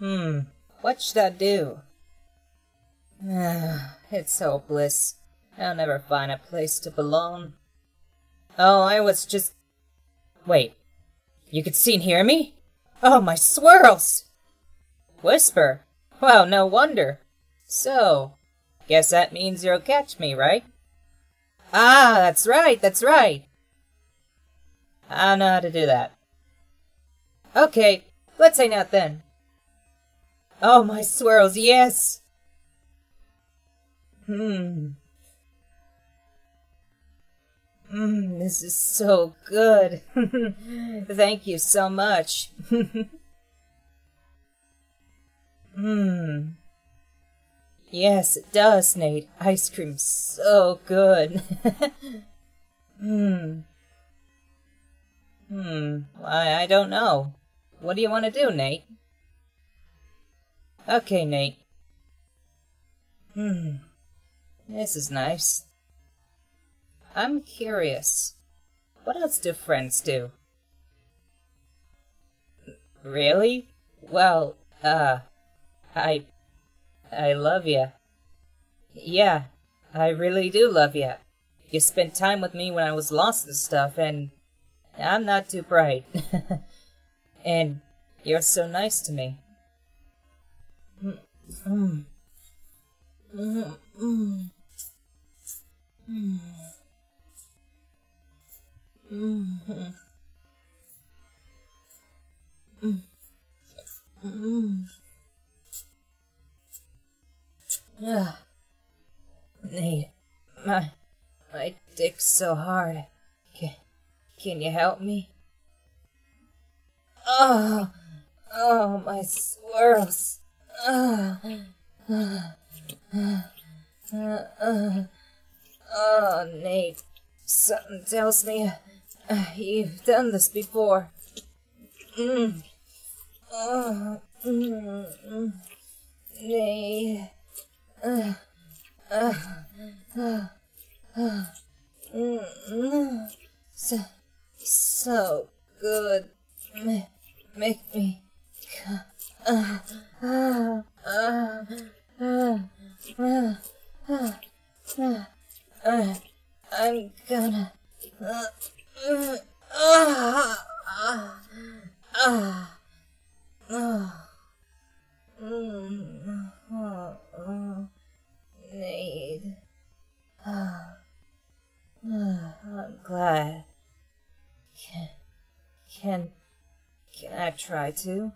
What should I do? It's hopeless. I'll never find a place to belong. Oh, I was just... Wait. You could see and hear me? Oh, my swirls! Whisper? Well, no wonder. So, guess that means you'll catch me, right? Ah, that's right. I know how to do that. Okay, let's hang out then. Oh, my swirls, yes! This is so good. Thank you so much. Yes, it does, Nate. Ice cream's so good. I don't know. What do you want to do, Nate? Okay, Nate. This is nice. I'm curious. What else do friends do? Really? Well, I love ya. Yeah, I really do love ya. You spent time with me when I was lost and stuff, and I'm not too bright. And you're so nice to me. Nate, my dick's so hard. Can you help me? Oh, my swirls. Oh, Nate, something tells me you've done this before. Nate. So good. Make me I'm gonna Nate. I'm glad. Can I try to?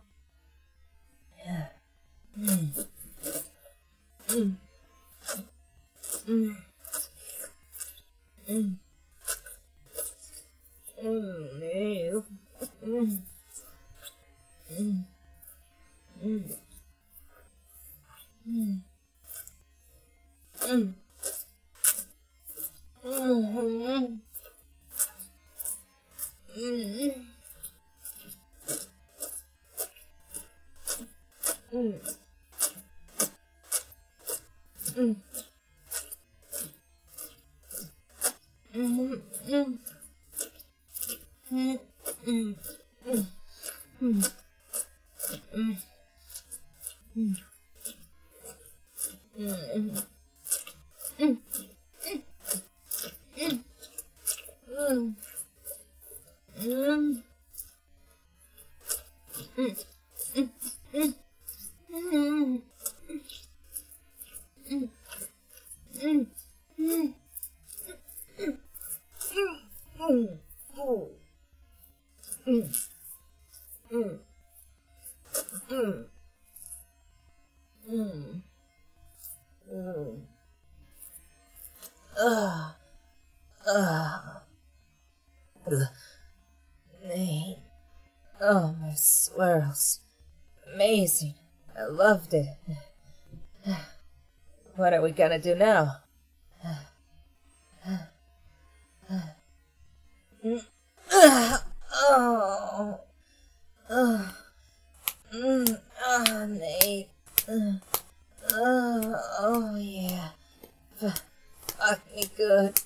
Nate. Oh, my swirls. Amazing. I loved it. What are we gonna do now? Nate. Oh, yeah. Fuck me good.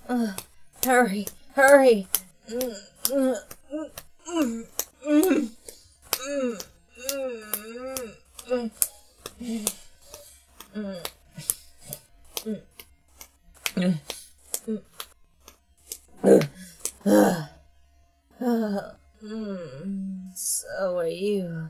Hurry, hurry. So are you.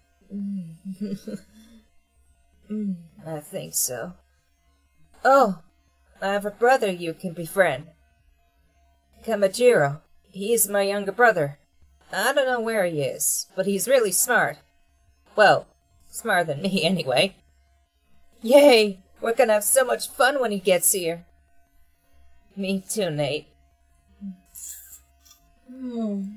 I think so. Oh, I have a brother you can befriend. Kamajiro. He's my younger brother. I don't know where he is, but he's really smart. Well, smarter than me anyway. Yay! We're gonna have so much fun when he gets here. Me too, Nate.